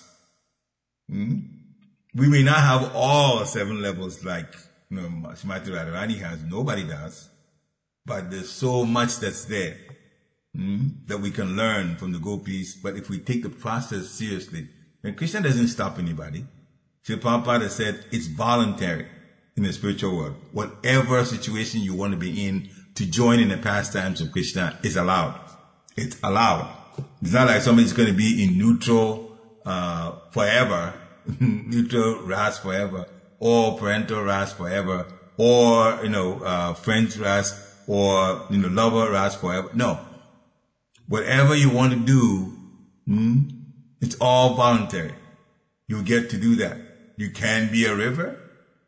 We may not have all 7 levels like Srimati Radharani has. Nobody does. But there's so much that's there that we can learn from the gopis. But if we take the process seriously, and Krishna doesn't stop anybody. Srila Prabhupada said it's voluntary in the spiritual world. Whatever situation you want to be in to join in the pastimes of Krishna is allowed. It's allowed. It's not like somebody's going to be in neutral forever, neutral ras forever, or parental ras forever, or friends ras, or lover ras forever. No. Whatever you want to do, it's all voluntary. You get to do that. You can be a river.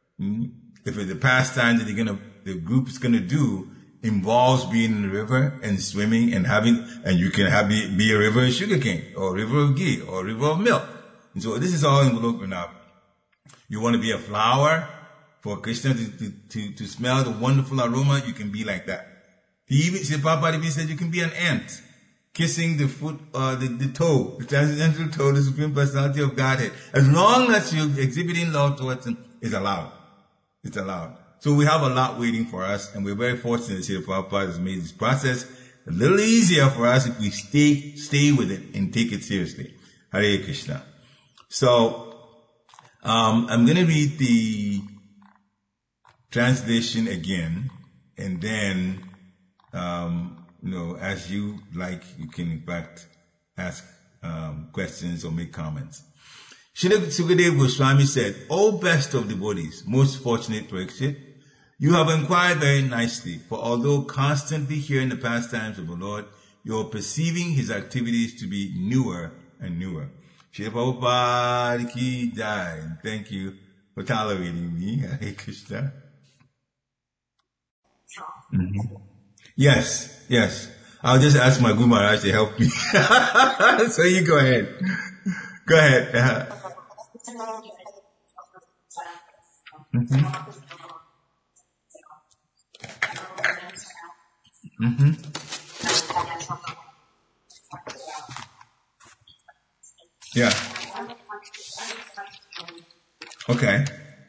If it's the pastime that the group is gonna do involves being in the river and swimming and you can be a river of sugarcane or a river of ghee or a river of milk. And so this is all enveloped enough. You want to be a flower for Krishna to smell the wonderful aroma, you can be like that. Prabhupada even said you can be an ant, kissing the foot, the toe, the transcendental toe, the Supreme Personality of Godhead. As long as you're exhibiting love towards Him, it's allowed. It's allowed. So we have a lot waiting for us, and we're very fortunate that Prabhupada has made this process a little easier for us if we stay with it and take it seriously. Hare Krishna. So, I'm going to read the translation again, and then, as you like, you can in fact ask questions or make comments. Srila Sukadeva Goswami said, "O best of devotees, most fortunate Parikshit, you have inquired very nicely, for although constantly hearing the pastimes of the Lord, you are perceiving His activities to be newer and newer." Srila Prabhupada ki jai. Thank you for tolerating me. Hare Krishna. Mm-hmm. Yes. I'll just ask my Guru Maharaj to help me. So you go ahead. Go ahead. Mm-hmm. Mm-hmm. Yeah. Okay.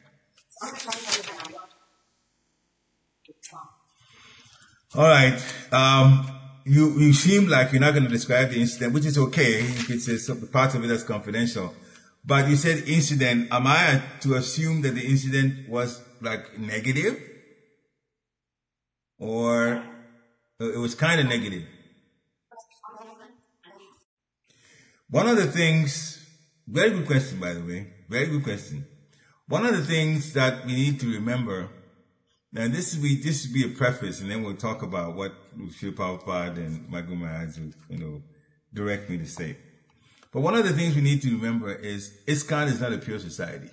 All right. You seem like you're not going to describe the incident, which is okay if it's a part of it that's confidential. But you said incident. Am I to assume that the incident was like negative? Or it was kind of negative? One of the things Very good question, by the way. Very good question. One of the things that we need to remember, and this will be a preface, and then we'll talk about what Srila Prabhupada and Magu Maharaj would, direct me to say. But one of the things we need to remember is ISKCON is not a pure society.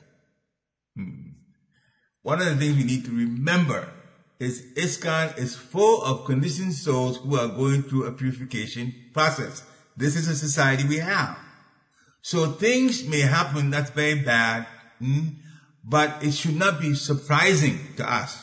One of the things we need to remember is ISKCON is full of conditioned souls who are going through a purification process. This is a society we have. So things may happen that's very bad, but it should not be surprising to us.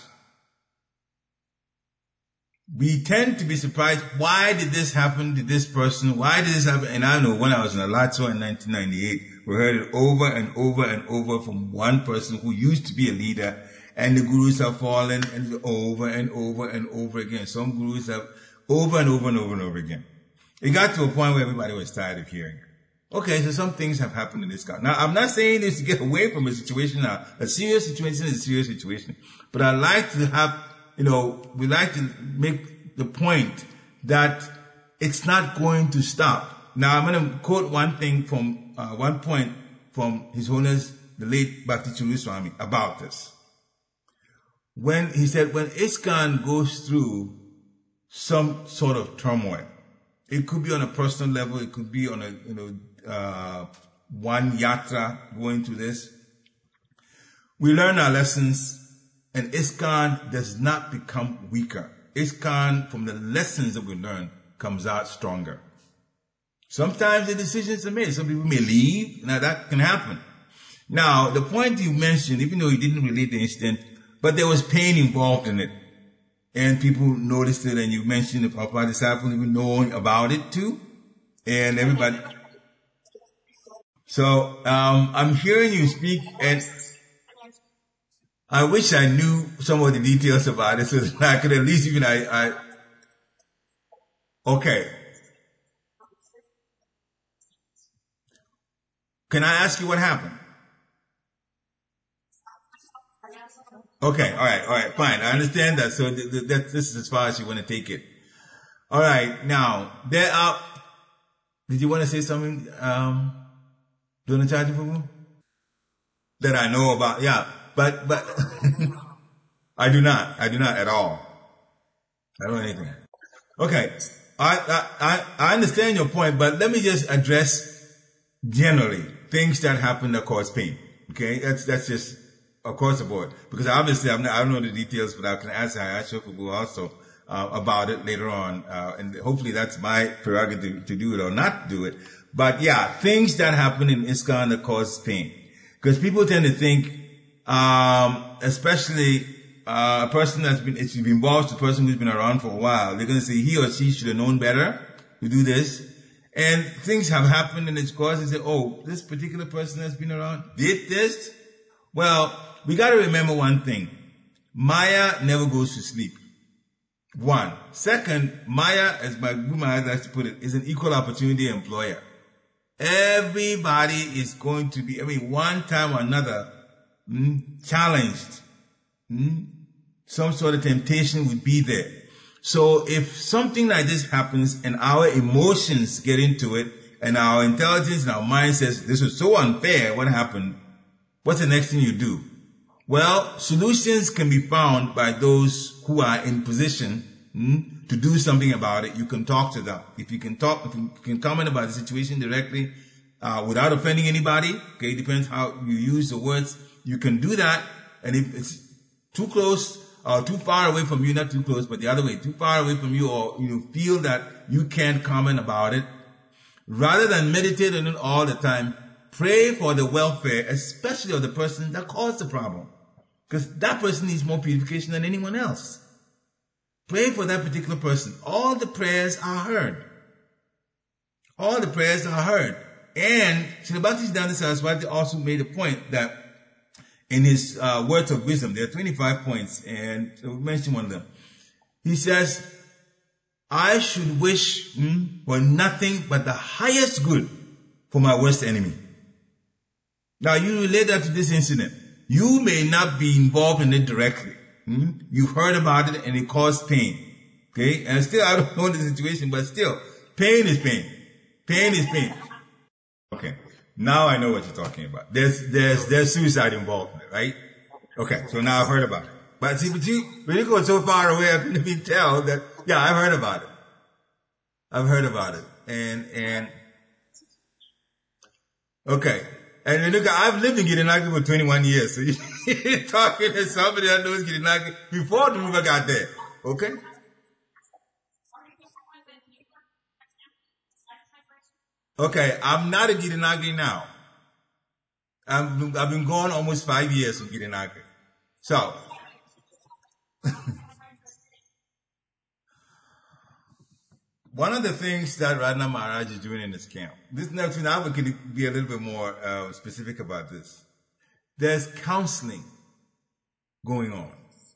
We tend to be surprised, why did this happen to this person? Why did this happen? And I know when I was in Alatso in 1998, we heard it over and over and over from one person who used to be a leader, and the gurus have fallen, and over and over and over again. Some gurus have over and over and over and over again. It got to a point where everybody was tired of hearing it. Okay, so some things have happened in this country. Now, I'm not saying this to get away from a situation now. A serious situation is a serious situation. But I like to have, we like to make the point that it's not going to stop. Now, I'm going to quote one thing from, one point from His Holiness, the late Bhakti Churu Swami about this. When he said, when ISKCON goes through some sort of turmoil, it could be on a personal level, it could be on a, one yatra going through this. We learn our lessons, and ISKCON does not become weaker. ISKCON, from the lessons that we learn, comes out stronger. Sometimes the decisions are made. Some people may leave. Now that can happen. Now, the point you mentioned, even though you didn't relate the incident, but there was pain involved in it. And people noticed it, and you mentioned the Prabhupada disciple even knowing about it too. And everybody. So, I'm hearing you speak, and I wish I knew some of the details about it so that I could at least even, okay. Can I ask you what happened? Okay, all right, fine. I understand that. So this is as far as you want to take it. All right, now, did you want to say something, Donachadi? That I know about, yeah, but, I do not at all. I don't know anything. Okay, I understand your point, but let me just address generally things that happen that cause pain. Okay, that's just across the board, because obviously I don't know the details, but I can ask Ayashokubu also about it later on, and hopefully that's my prerogative to do it or not do it. But yeah, things that happen in ISKCON that cause pain, because people tend to think, especially a person that's been involved, a person who's been around for a while, they're going to say he or she should have known better to do this. And things have happened and it's caused, and say, oh, this particular person that's been around did this. Well, we got to remember one thing. Maya never goes to sleep. One. Second, Maya, as my Guru Maharaj likes to put it, is an equal opportunity employer. Everybody is going to be, one time or another, challenged. Some sort of temptation would be there. So if something like this happens and our emotions get into it, and our intelligence and our mind says, this was so unfair, what happened? What's the next thing you do? Well, solutions can be found by those who are in position to do something about it. You can talk to them. If you can comment about the situation directly, without offending anybody, okay, it depends how you use the words, you can do that. And if it's too close or too far away from you, not too close, but the other way, too far away from you, or you feel that you can't comment about it, rather than meditate on it all the time, pray for the welfare, especially of the person that caused the problem. Because that person needs more purification than anyone else. Pray for that particular person. All the prayers are heard. All the prayers are heard. And Srila Bhaktisiddhanta Saraswati also made a point that in his words of wisdom, there are 25 points, and we'll mention one of them. He says, I should wish for nothing but the highest good for my worst enemy. Now you relate that to this incident. You may not be involved in it directly. You've heard about it and it caused pain. Okay? And still, I don't know the situation, but still, pain is pain. Pain is pain. Okay. Now I know what you're talking about. There's suicide involvement, right? Okay, so now I've heard about it. But see, when you go so far away, I can even tell that, yeah, I've heard about it. And, okay. And look, I've lived in Girinaki for 21 years, so you're talking to somebody that knows Girinaki before the river got there, okay? Okay, I'm not a Girinaki now. I've been gone almost 5 years of Girinaki. So, one of the things that Radha Maharaj is doing in this camp, this next now we can be a little bit more specific about this. There's counseling going on.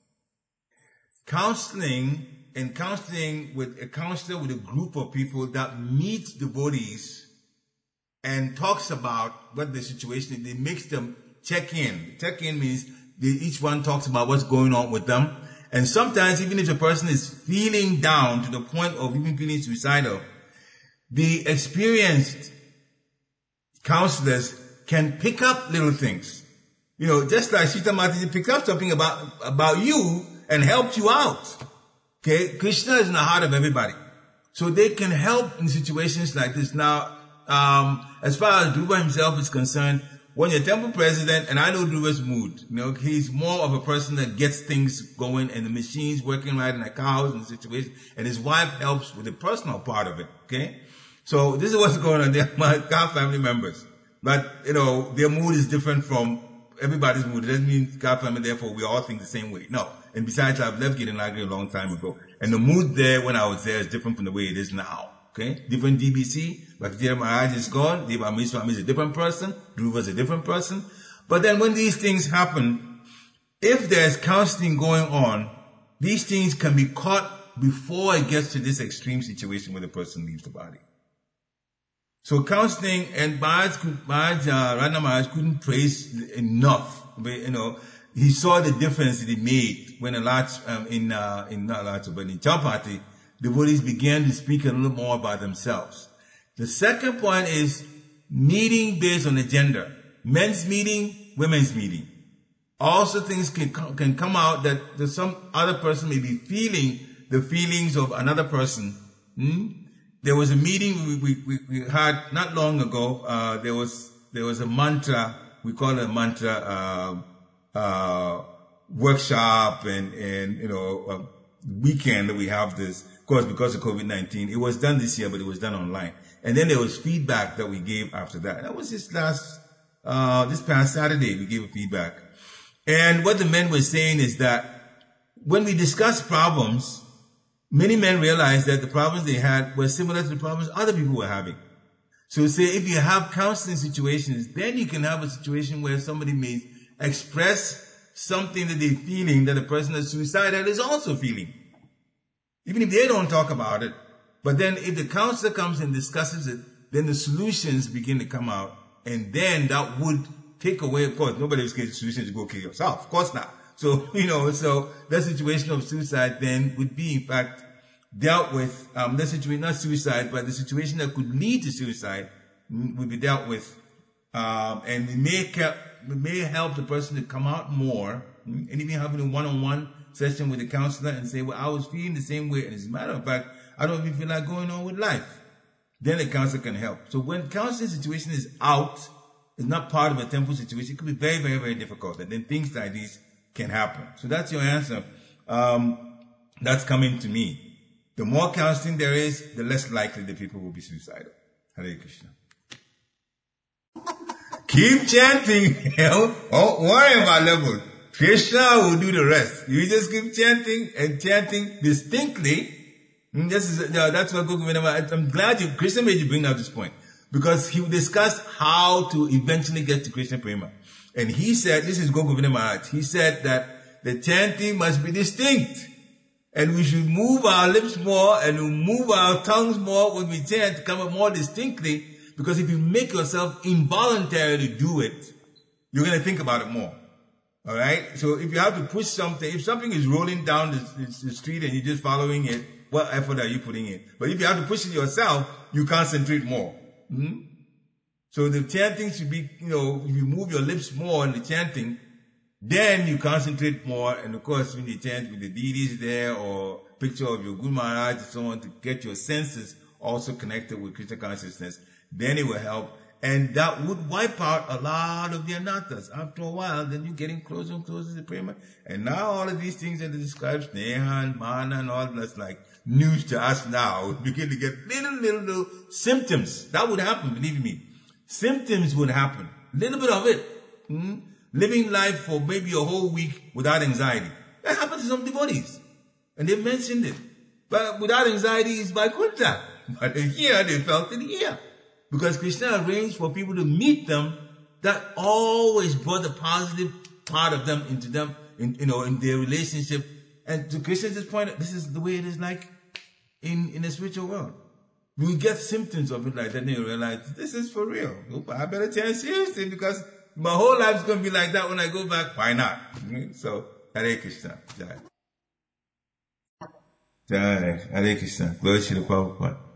Counseling with a counselor with a group of people that meet devotees and talks about what the situation is. It makes them check in. Check in means each one talks about what's going on with them. And sometimes, even if the person is feeling down to the point of even feeling suicidal, the experienced counselors can pick up little things. You know, just like Sita Mataji picked up something about you and helped you out. Okay? Krishna is in the heart of everybody. So they can help in situations like this. Now, as far as Dhruva himself is concerned, when you're temple president, and I know Dhruva's mood, you know, he's more of a person that gets things going and the machines working right in the cows and the situation, and his wife helps with the personal part of it, okay? So this is what's going on. They're my cow family members. But, you know, their mood is different from everybody's mood. It doesn't mean cow family, therefore we all think the same way. No. And besides, I've left Girinaki a long time ago. And the mood there when I was there is different from the way it is now. Okay? Different DBC. Bhakti Maharaj is gone. Deva Swami is a different person. Dhruva is a different person. But then when these things happen, if there's counseling going on, these things can be caught before it gets to this extreme situation where the person leaves the body. So counseling, and Radha Maharaj couldn't praise enough. But, you know, he saw the difference that it made when in Chowpatty, devotees began to speak a little more about themselves. The second point is meeting based on the gender. Men's meeting, women's meeting. Also things can come out that some other person may be feeling the feelings of another person. There was a meeting we had not long ago. There was a mantra, we call it a mantra, workshop and you know, weekend that we have this. Of course, because of COVID-19, it was done this year, but it was done online. And then there was feedback that we gave after that. That was this past Saturday, we gave a feedback. And what the men were saying is that when we discussed problems, many men realized that the problems they had were similar to the problems other people were having. So say if you have counseling situations, then you can have a situation where somebody may express something that they're feeling that the person that's suicidal is also feeling. Even if they don't talk about it. But then if the counselor comes and discusses it, then the solutions begin to come out. And then that would take away, of course, nobody was getting solutions to go kill yourself. Of course not. So, you know, so that situation of suicide then would be, in fact, dealt with, that situation, not suicide, but the situation that could lead to suicide would be dealt with. And it may help the person to come out more, and even having a one-on-one session with the counselor and say, well, I was feeling the same way. And as a matter of fact, I don't even feel like going on with life. Then the counselor can help. So when counseling situation is out, it's not part of a temple situation, it could be very, very, very difficult. And then things like these can happen. So that's your answer. That's coming to me. The more counseling there is, the less likely the people will be suicidal. Hare Krishna. Keep chanting. Don't worry about level. Krishna will do the rest. You just keep chanting and chanting distinctly. That's what Goku. I'm glad Krishna made you bring up this point, because he discussed how to eventually get to Krishna Prema. And he said, this is Goku Maharaj, he said that the chanting must be distinct. And we should move our lips more and move our tongues more when we chant to come up more distinctly, because if you make yourself involuntarily do it, you're going to think about it more. Alright? So if you have to push something, if something is rolling down the street and you're just following it, what effort are you putting in? But if you have to push it yourself, you concentrate more. So So the chanting should be, if you move your lips more in the chanting, then you concentrate more. And of course, when you chant with the deities there or picture of your Guru Maharaj and so on to get your senses also connected with Krishna consciousness, then it will help. And that would wipe out a lot of the anarthas. After a while, then you're getting closer and closer to prema. And now all of these things that it describes, Sneha and Mana and all that's like news to us now. We begin to get little symptoms. That would happen, believe me. Symptoms would happen. Little bit of it. Living life for maybe a whole week without anxiety. That happens to some devotees. And they mentioned it. But without anxiety is Vaikuntha. But here, they felt it here. Because Krishna arranged for people to meet them that always brought the positive part of them into them, in their relationship. And to Krishna's point, this is the way it is like in the spiritual world. We get symptoms of it like that, and you realize, this is for real. I better take it seriously because my whole life is going to be like that when I go back. Why not? So, Hare Krishna. Jai. Jai. Hare Krishna. Glory to the Prabhupada.